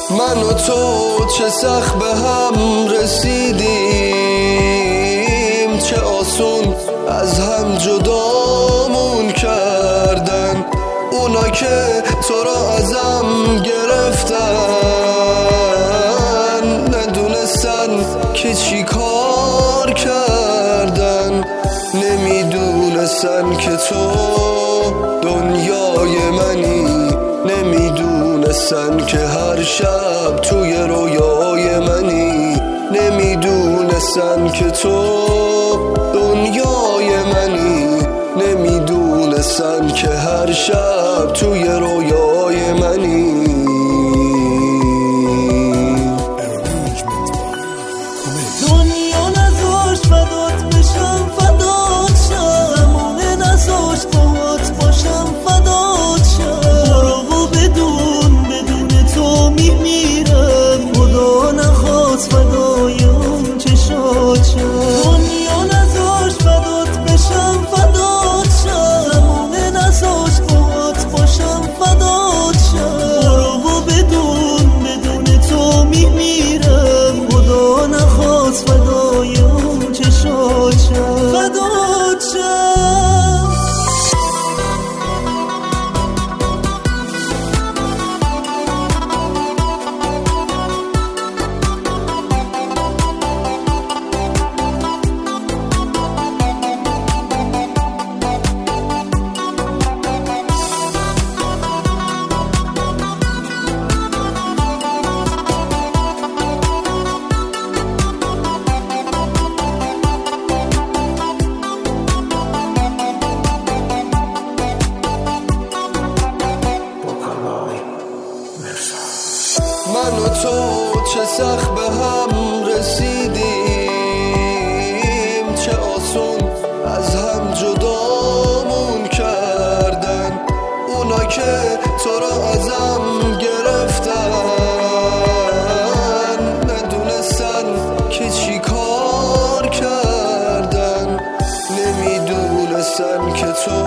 من و تو چه سخت به هم رسیدیم، چه آسون از هم جدامون کردن. اونا که تو را ازم گرفتن، ندونستن که چی کار کردن. نمیدونستن که تو دنیای منی، نمیدونستن که هر شب توی رویای منی. نمیدونستن که تو دنیای منی، نمیدونستن که هر شب توی رویای منی. دنیا نذاشت فدات بشم، فدات شم. اونه نذاشت باهات باشم، فدات شم. برو و بدون تو میمیرم، خدا نخواست فدای اون چشات شم. دنیا نذاشت فدات بشم، فدات شم. اونه نذاشت باهات باشم، فدات شم. برو و بدون تو میمیرم، خدا نخواست فدای اون چشات شم، فدات شم. من و تو چه سخت به هم رسیدیم، چه آسون از هم جدامون کردن. اونا که تو را ازم گرفتن، ندونستن که چی کار کردن. نمیدونستن که تو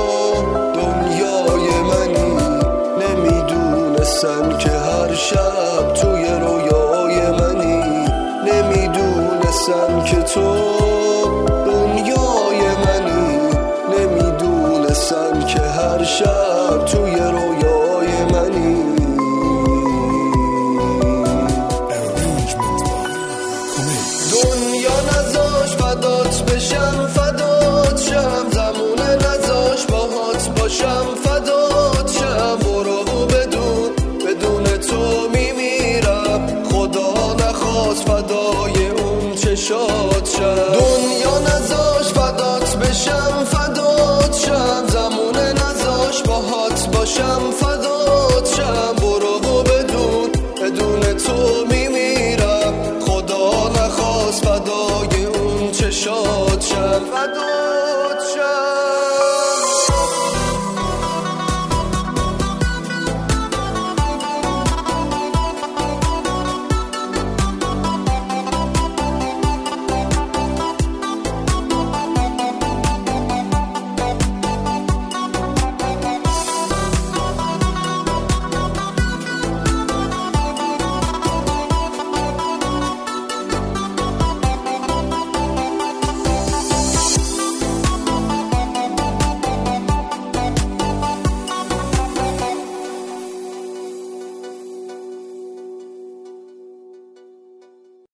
دنیای منی، نمیدونستن که هر شب توی رویای منی. نمیدونستن که تو دنیای منی، نمیدونستن که هر شب توی رویای منی. دنیا نذاش فدات بشم، فدات شم. زمونه نذاش باهات باشم، فدات شم. برو و بدون تو میمیرم، خدا نخواست فدای اون چشات